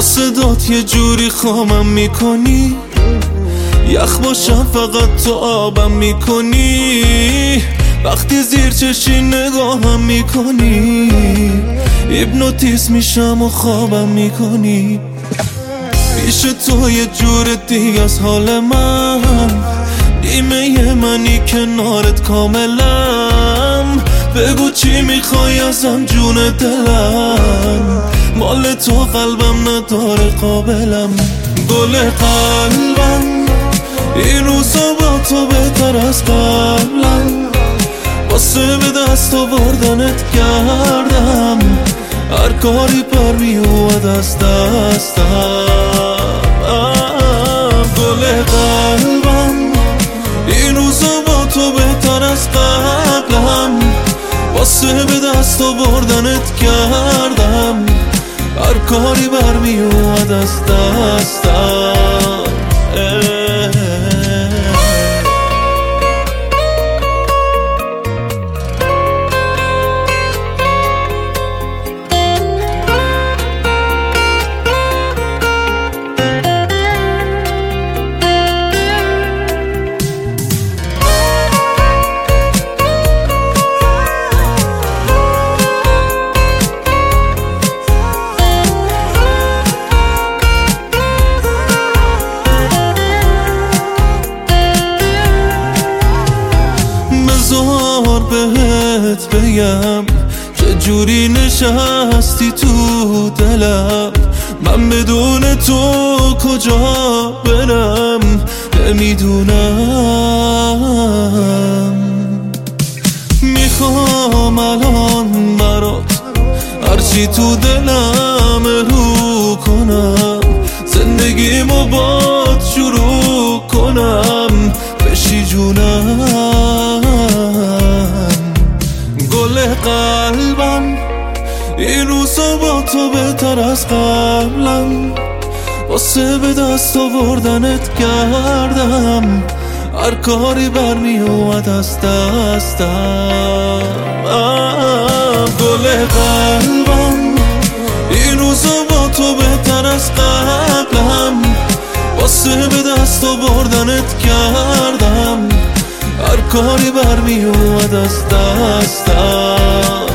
صدات یه جوری خامم میکنی، یخ باشم فقط تو آبم میکنی. وقتی زیر چشی نگاهم میکنی، هیپنوتیزم میشم و خوابم میکنی. پیش تو یه جور دیگه از حال من، نیمه منی کنارت کاملم. بگو چی میخوای ازم جون دلم، مال تو قلبم نداره قابلم. گل قلبم این روزا با تو بهتر از قبلم، واسه به دست آوردنت کردم هر کاری پر میومد از دستم. گل قلبم این روزا با تو بهتر از قبلم، واسه به دست آوردنت کردم هر کاری بر میومد از دستم. بذار بهت بگم چجوری نشستی تو دلم، من بدون تو کجا برم نمیدونم. میخوام الان برات هرچی تو دلم رو کنم، زندگیمو باد شروع کنم بشی جونم. گل قلبم این روزا با تو بهتر از قبلم، واسه به دست آوردنت کردم هر کاری بر میومد از دستم. گل قلبم این روزا با تو بهتر از قبلم، واسه به دست آوردنت کردم هر کاری بر میومد از دستم.